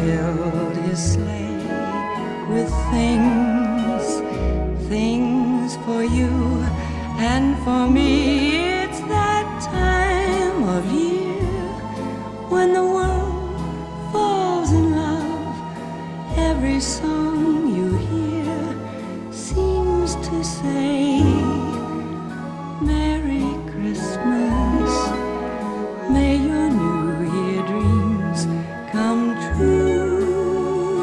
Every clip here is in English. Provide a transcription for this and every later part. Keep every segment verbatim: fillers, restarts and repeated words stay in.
filled his sleigh with things, things for you and for me. It's that time of year when the world falls in love. Every song you hear seems to say, Merry Christmas, may your New Year dreams come true.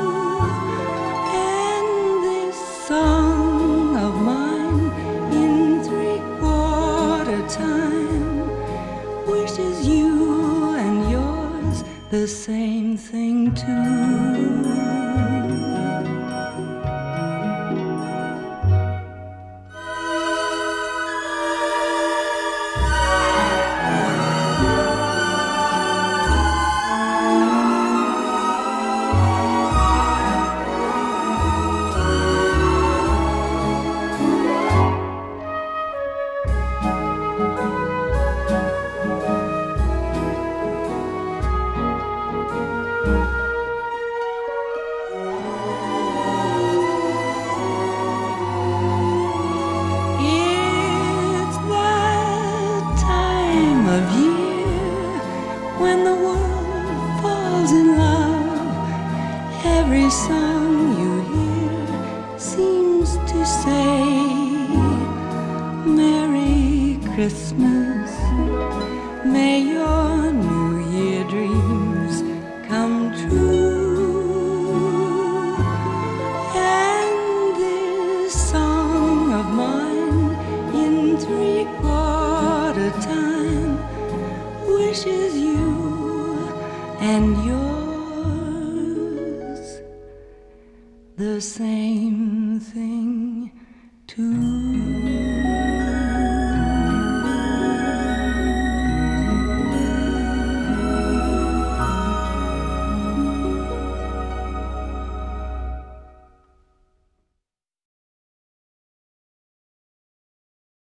And this song of mine in three-quarter time wishes you and yours the same thing too. When the world falls in love, every song you hear seems to say, Merry Christmas, may your New Year dreams come true. And this song of mine in three-quarter time wishes you and yours the same thing too.